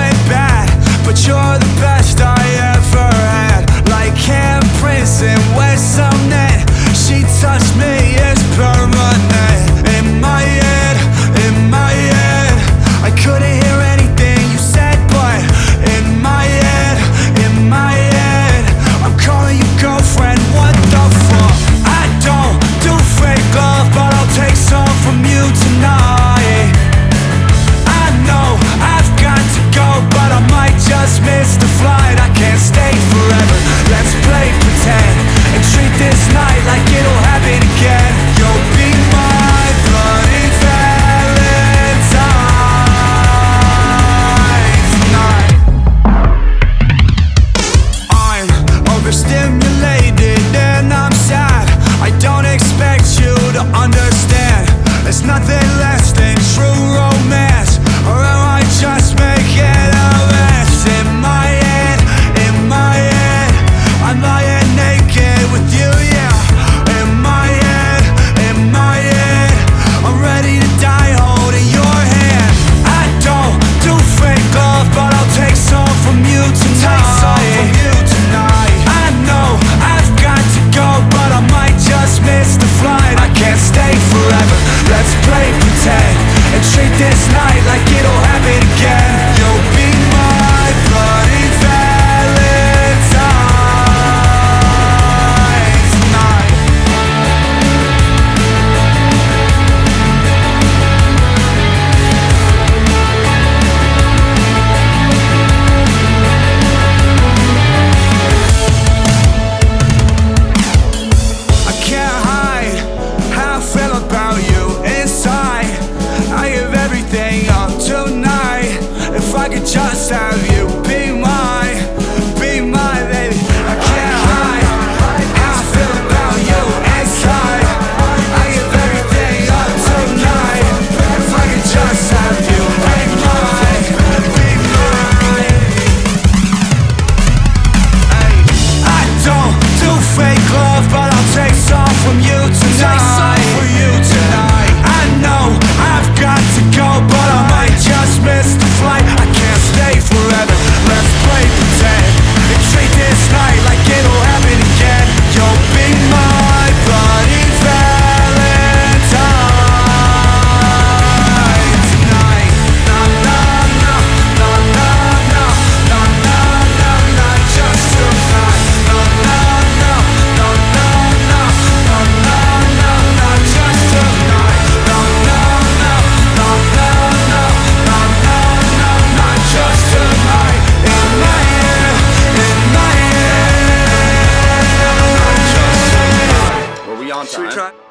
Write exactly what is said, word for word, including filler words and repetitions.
went bad, but you're the best I ever had. Like handprints in West Summit, she touched me, it's permanent. In my head, in my head, I couldn't hear anything you said, but in my head, in my head, I'm calling you girlfriend, what the fuck? I don't do fake love, but I'll take some from you tonight. I know I've got to go, but I might just miss the flight. I can't stay forever, let's play pretend and treat this night like it'll happen again. You'll be my bloody Valentine tonight. I'm overstimulated and I'm sad. I don't expect you to understand. There's nothing less than true romance, or am I just making a mess? In my head, in my head, I'm lying naked with you, yeah. In my head, in my head, I'm ready to die holding your hand. I don't do fake love, but I'll take some from you tonight. Take some from you tonight. I know I've got to go, but I might just miss the flight. I can't stay forever, let's play pretend and treat this night like it'll happen again. You'll be my bloody Valentine tonight. I can't hide how I feel about you inside. I give everything up tonight. If I could just have you be mine, be mine, baby. I can't hide how I feel about you inside. I give everything up tonight. If I could just have you be mine, be mine. Hey, I don't do fake love, but I'll take some from you tonight. Take some for you tonight. I know I've got to go, but I might just miss the flight. I can't stay forever, let's play pretend and treat this night like it'll happen again. You'll be my bloody Valentine tonight. Na na na, na na na, na na na, not just tonight. Na na na, na na na, na na na, not just tonight. Na na na, na na na, na na na, not just tonight. In my head, in my head, not just tonight. Were we on Should we time? try?